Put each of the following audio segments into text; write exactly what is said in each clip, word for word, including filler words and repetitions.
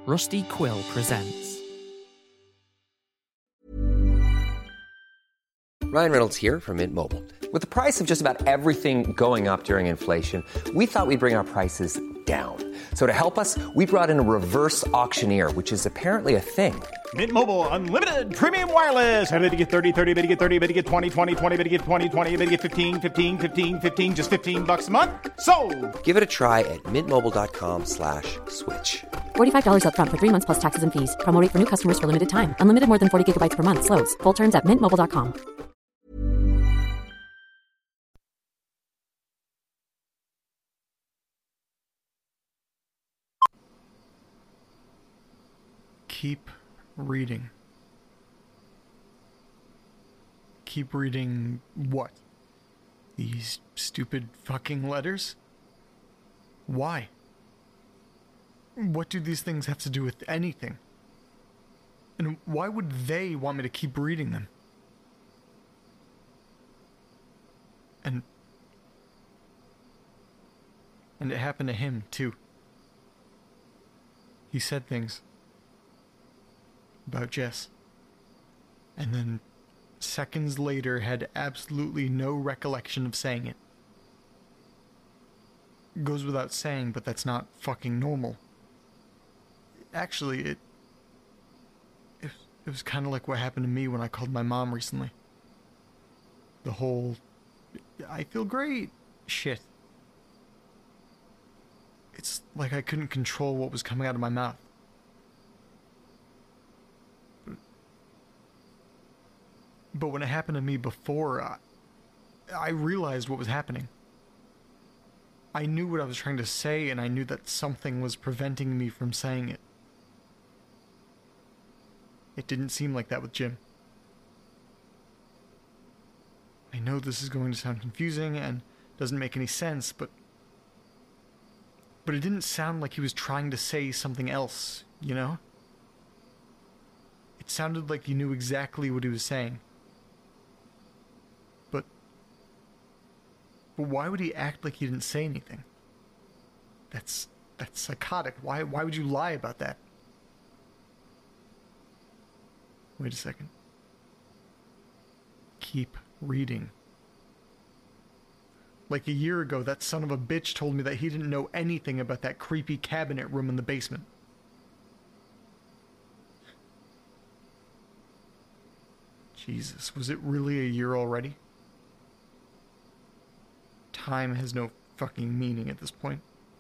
Rusty Quill presents. Ryan Reynolds here from Mint Mobile. With the price of just about everything going up during inflation, we thought we'd bring our prices down. So to help us, we brought in a reverse auctioneer, which is apparently a thing. Mint Mobile Unlimited Premium Wireless. How to get thirty, thirty, how to get thirty, how to get twenty, twenty, twenty, how to get twenty, twenty, how to get fifteen, fifteen, fifteen, fifteen, just fifteen bucks a month? Sold! Give it a try at mintmobile.com slash switch. forty-five dollars up front for three months plus taxes and fees. Promo rate for new customers for limited time. Unlimited more than forty gigabytes per month. Slows full terms at mint mobile dot com. Keep reading. Keep reading what? These stupid fucking letters? Why? What do these things have to do with anything? And why would they want me to keep reading them? And... And it happened to him, too. He said things about Jess. And then seconds later had absolutely no recollection of saying it. Goes without saying, but that's not fucking normal. Actually, it... It, it was kind of like what happened to me when I called my mom recently. The whole... I feel great shit. It's like I couldn't control what was coming out of my mouth. But when it happened to me before, I, I realized what was happening. I knew what I was trying to say, and I knew that something was preventing me from saying it. It didn't seem like that with Jim. I know this is going to sound confusing and doesn't make any sense, but... But it didn't sound like he was trying to say something else, you know? It sounded like he knew exactly what he was saying. But... But why would he act like he didn't say anything? That's... That's psychotic. Why, why would you lie about that? Wait a second. Keep reading. Like a year ago, that son of a bitch told me that he didn't know anything about that creepy cabinet room in the basement. Jesus, was it really a year already? Time has no fucking meaning at this point.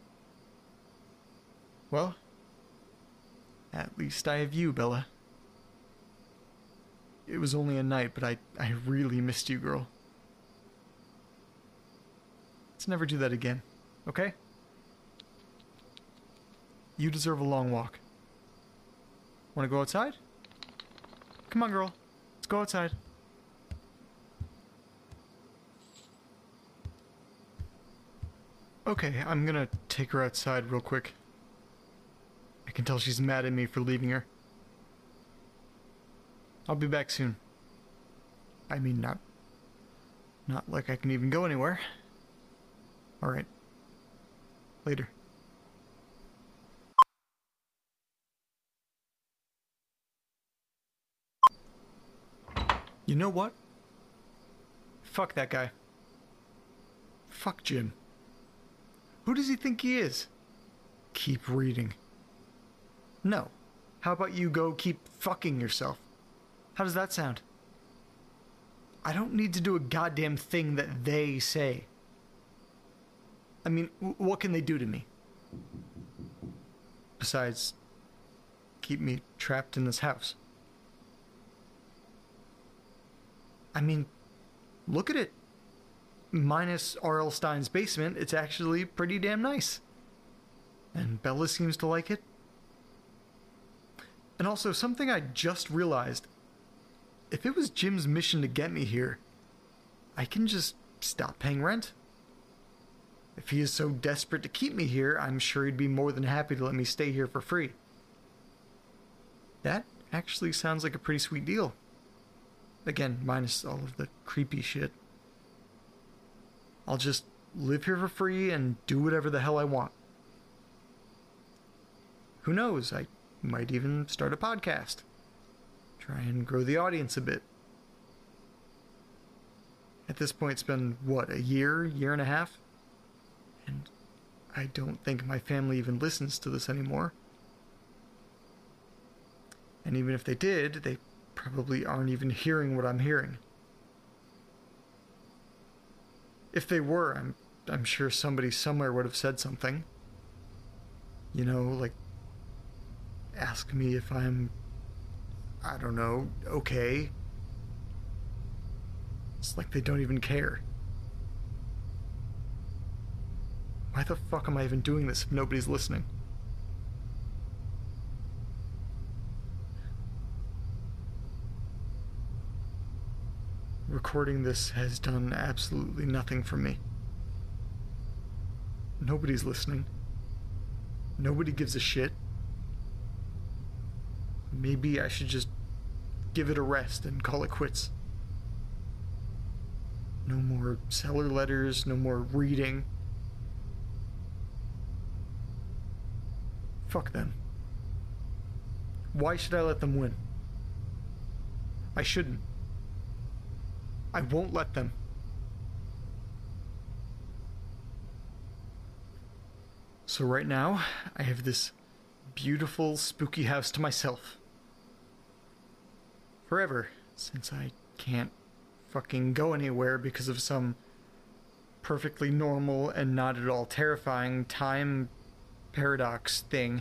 Well, at least I have you, Bella. It was only a night, but I, I really missed you, girl. Let's never do that again, okay? You deserve a long walk. Want to go outside? Come on, girl. Let's go outside. Okay, I'm gonna take her outside real quick. I can tell she's mad at me for leaving her. I'll be back soon. I mean, not... Not like I can even go anywhere. Alright. Later. You know what? Fuck that guy. Fuck Jim. Who does he think he is? Keep reading. No. How about you go keep fucking yourself? How does that sound? I don't need to do a goddamn thing that they say. I mean, w- what can they do to me? Besides, keep me trapped in this house. I mean, look at it. Minus R L. Stein's basement, it's actually pretty damn nice. And Bella seems to like it. And also, something I just realized. If it was Jim's mission to get me here, I can just stop paying rent. If he is so desperate to keep me here, I'm sure he'd be more than happy to let me stay here for free. That actually sounds like a pretty sweet deal. Again, minus all of the creepy shit. I'll just live here for free and do whatever the hell I want. Who knows, I Might even start a podcast. Try and grow the audience a bit. At this point, it's been, what, a year, year and a half? And I don't think my family even listens to this anymore. And even if they did, they probably aren't even hearing what I'm hearing. If they were, I'm I'm sure somebody somewhere would have said something. You know, like, ask me if I'm, I don't know, okay. It's like they don't even care. Why the fuck am I even doing this if nobody's listening? Recording this has done absolutely nothing for me. Nobody's listening. Nobody gives a shit. Maybe I should just give it a rest and call it quits. No more seller letters, no more reading. Fuck them. Why should I let them win? I shouldn't. I won't let them. So right now, I have this beautiful, spooky house to myself. Forever, since I can't fucking go anywhere because of some perfectly normal and not at all terrifying time paradox thing.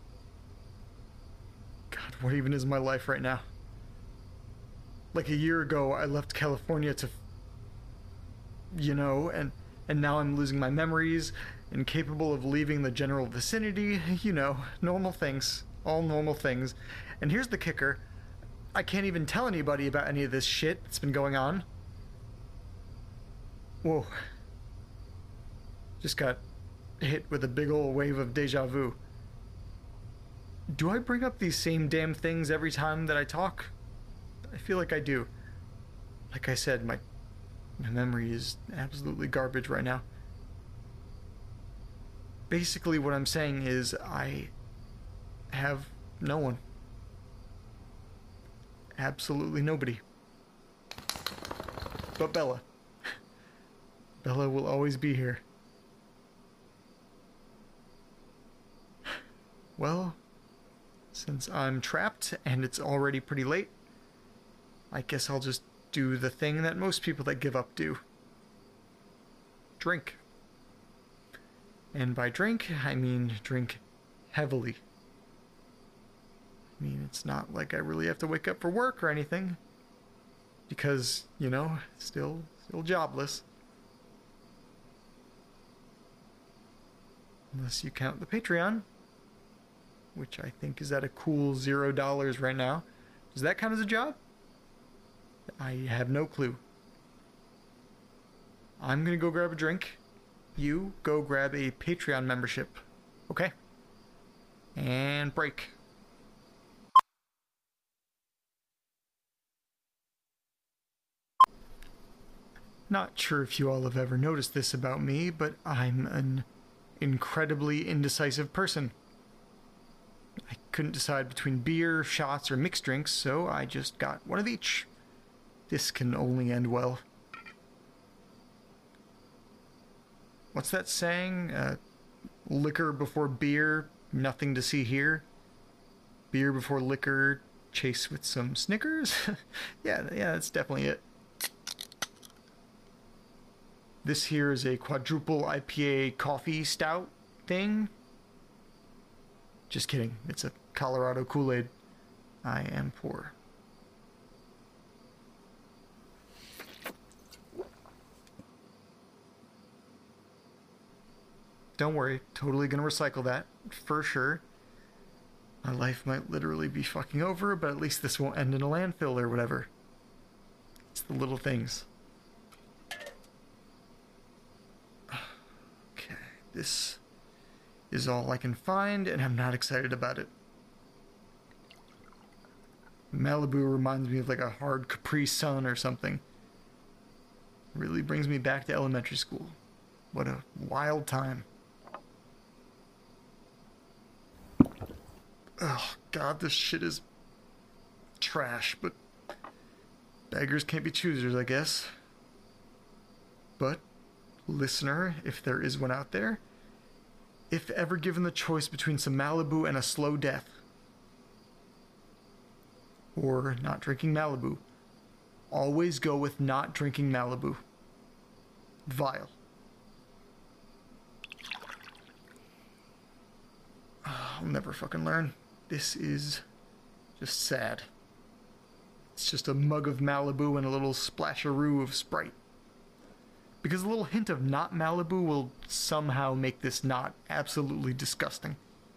God, what even is my life right now? Like a year ago, I left California to, you know, and, and now I'm losing my memories, incapable of leaving the general vicinity, you know, normal things, all normal things. And here's the kicker, I can't even tell anybody about any of this shit that's been going on. Whoa. Just got hit with a big ol' wave of deja vu. Do I bring up these same damn things every time that I talk? I feel like I do. Like I said, my my memory is absolutely garbage right now. Basically what I'm saying is I have no one. Absolutely nobody. But Bella. Bella will always be here. Well, since I'm trapped and it's already pretty late, I guess I'll just do the thing that most people that give up do. Drink. And by drink, I mean drink heavily. I mean, it's not like I really have to wake up for work or anything. Because, you know, still, still jobless. Unless you count the Patreon, which I think is at a cool zero dollars right now. Does that count as a job? I have no clue. I'm gonna go grab a drink. You go grab a Patreon membership. Okay? And break. Not sure if you all have ever noticed this about me, but I'm an incredibly indecisive person. I couldn't decide between beer, shots, or mixed drinks, so I just got one of each. This can only end well. What's that saying? Uh, liquor before beer, nothing to see here. Beer before liquor, chase with some Snickers? yeah, yeah, that's definitely it. This here is a quadruple I P A coffee stout thing. Just kidding, it's a Colorado Kool-Aid. I am poor. Don't worry, totally gonna recycle that, for sure. My life might literally be fucking over, but at least this won't end in a landfill or whatever. It's the little things. Okay, this is all I can find, and I'm not excited about it. Malibu reminds me of like a hard Capri Sun or something. Really brings me back to elementary school. What a wild time. Oh, God, this shit is trash, but beggars can't be choosers, I guess. But, listener, if there is one out there, if ever given the choice between some Malibu and a slow death, or not drinking Malibu, always go with not drinking Malibu. Vile. I'll never fucking learn. This is just sad. It's just a mug of Malibu and a little splasheroo of Sprite. Because a little hint of not Malibu will somehow make this not absolutely disgusting.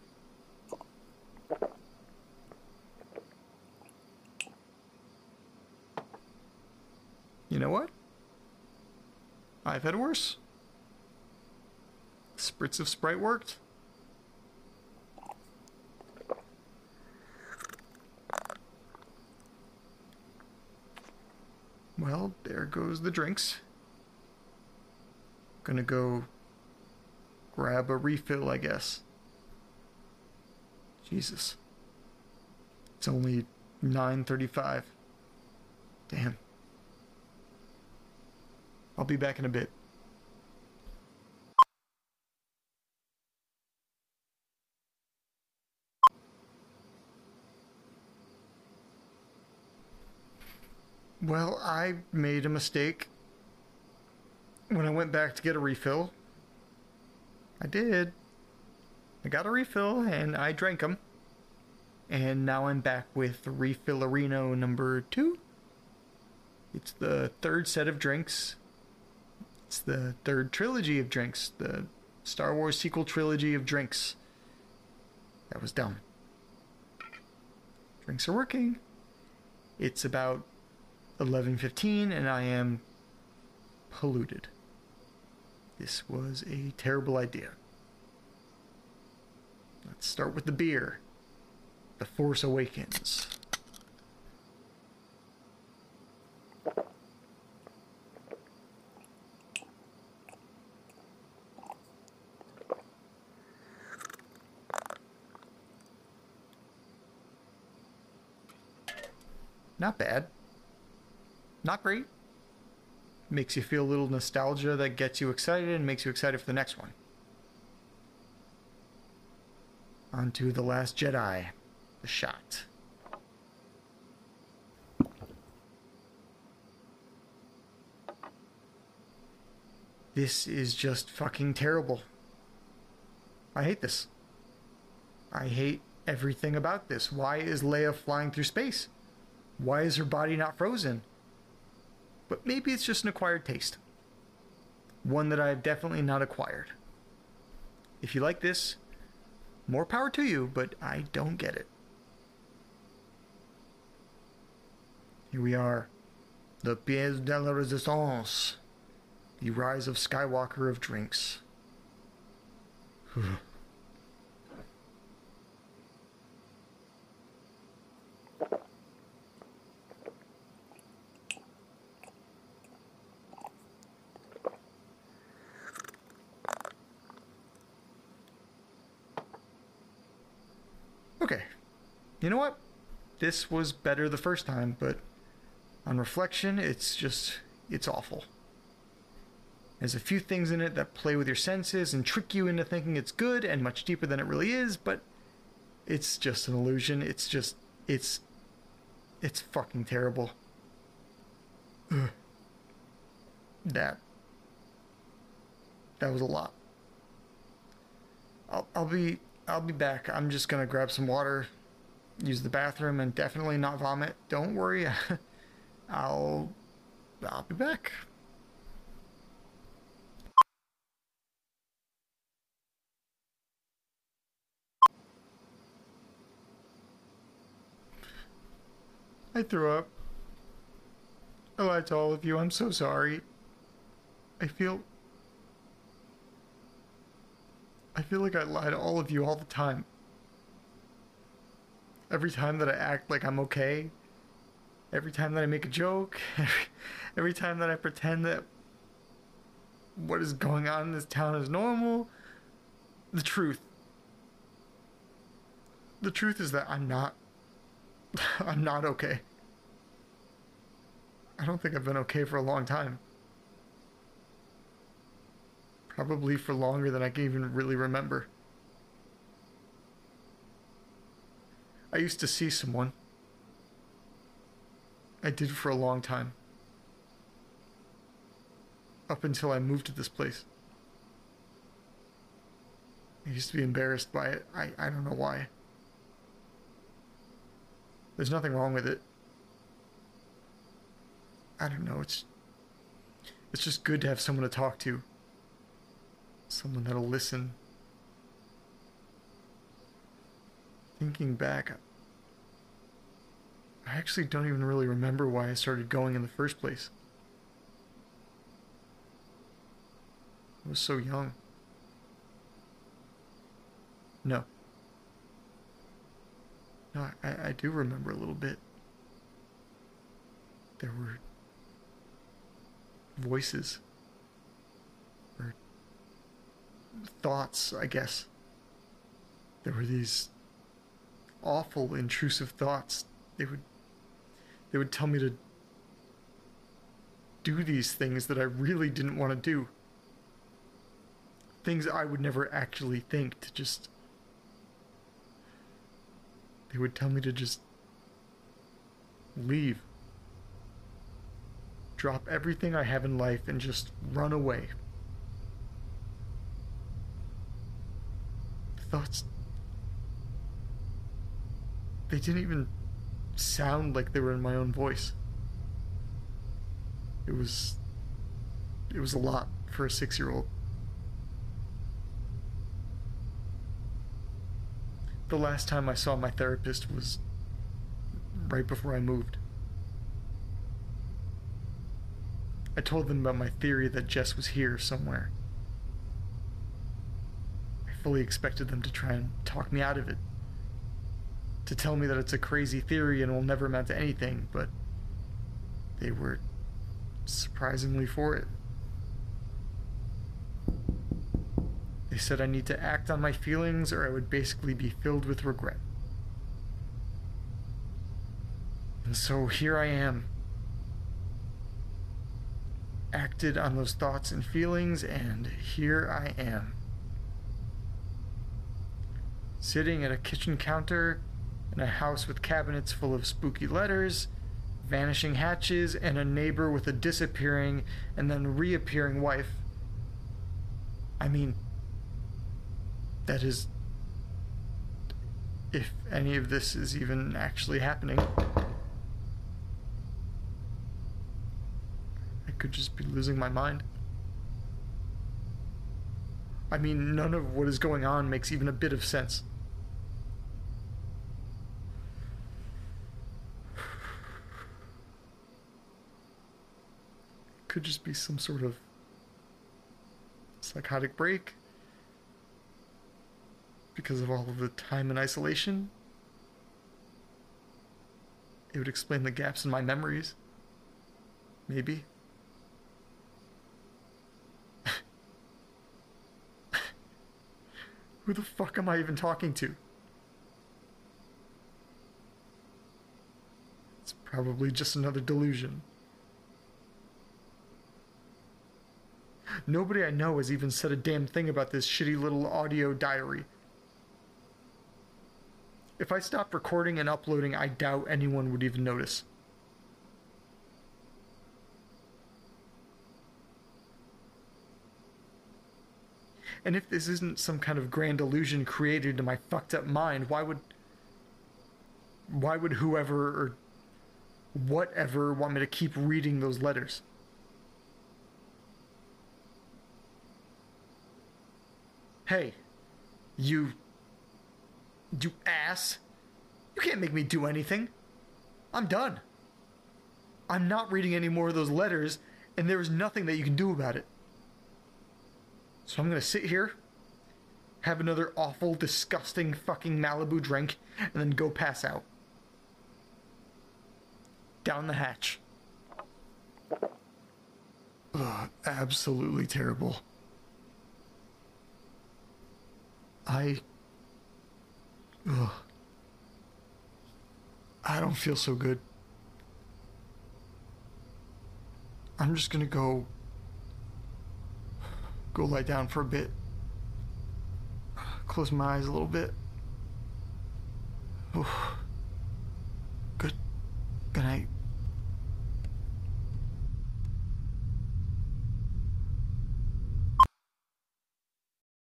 You know what? I've had worse. Spritz of Sprite worked. Well, there goes the drinks. Gonna go grab a refill, I guess. Jesus. It's only nine thirty-five. Damn. I'll be back in a bit. Well, I made a mistake when I went back to get a refill. I did. I got a refill and I drank them. And now I'm back with Refillerino number two. It's the third set of drinks. It's the third trilogy of drinks. The Star Wars sequel trilogy of drinks. That was dumb. Drinks are working. It's about eleven fifteen and I am polluted. This was a terrible idea. Let's start with the beer. The Force Awakens. Not bad. Not great. Makes you feel a little nostalgia that gets you excited and makes you excited for the next one. On to The Last Jedi. The shot. This is just fucking terrible. I hate this. I hate everything about this. Why is Leia flying through space? Why is her body not frozen? But maybe it's just an acquired taste. One that I've definitely not acquired. If you like this, more power to you, but I don't get it. Here we are. The Pièce de la Résistance. The Rise of Skywalker of drinks. Okay, you know what? This was better the first time, but on reflection, it's just, it's awful. There's a few things in it that play with your senses and trick you into thinking it's good and much deeper than it really is, but it's just an illusion. It's just, it's, it's fucking terrible. Ugh. That, that was a lot. I'll, I'll be... I'll be back. I'm just gonna grab some water, use the bathroom, and definitely not vomit. Don't worry. I'll... I'll be back. I threw up. I lied to all of you. I'm so sorry. I feel... I feel like I lie to all of you all the time. Every time that I act like I'm okay, every time that I make a joke, every time that I pretend that what is going on in this town is normal, the truth. The truth is that I'm not... I'm not okay. I don't think I've been okay for a long time. Probably for longer than I can even really remember. I used to see someone. I did for a long time. Up until I moved to this place. I used to be embarrassed by it. I, I don't know why. There's nothing wrong with it. I don't know, it's... It's just good to have someone to talk to. Someone that'll listen. Thinking back, I actually don't even really remember why I started going in the first place. I was so young. No. No, I, I do remember a little bit. There were voices. Or thoughts, I guess. There were these awful, intrusive thoughts. They would they would tell me to do these things that I really didn't want to do. Things I would never actually think, to just... They would tell me to just leave. Drop everything I have in life and just run away. Thoughts... They didn't even sound like they were in my own voice. It was... It was a lot for a six-year-old. The last time I saw my therapist was right before I moved. I told them about my theory that Jess was here somewhere. I fully expected them to try and talk me out of it. To tell me that it's a crazy theory and will never amount to anything, but they were surprisingly for it. They said I need to act on my feelings or I would basically be filled with regret. And so here I am. Acted on those thoughts and feelings, and here I am. Sitting at a kitchen counter in a house with cabinets full of spooky letters, vanishing hatches, and a neighbor with a disappearing and then reappearing wife. I mean... That is, if any of this is even actually happening. I could just be losing my mind. I mean, none of what is going on makes even a bit of sense. It could just be some sort of psychotic break. Because of all of the time in isolation. It would explain the gaps in my memories. Maybe. Who the fuck am I even talking to? It's probably just another delusion. Nobody I know has even said a damn thing about this shitty little audio diary. If I stopped recording and uploading, I doubt anyone would even notice. And if this isn't some kind of grand illusion created in my fucked up mind, why would... Why would whoever or whatever want me to keep reading those letters? Hey, you... You ass. You can't make me do anything. I'm done. I'm not reading any more of those letters, and there is nothing that you can do about it. So I'm gonna sit here, have another awful, disgusting fucking Malibu drink, and then go pass out. Down the hatch. Ugh, absolutely terrible. I... Ugh. I don't feel so good. I'm just gonna go... Go lie down for a bit. Close my eyes a little bit. Oof.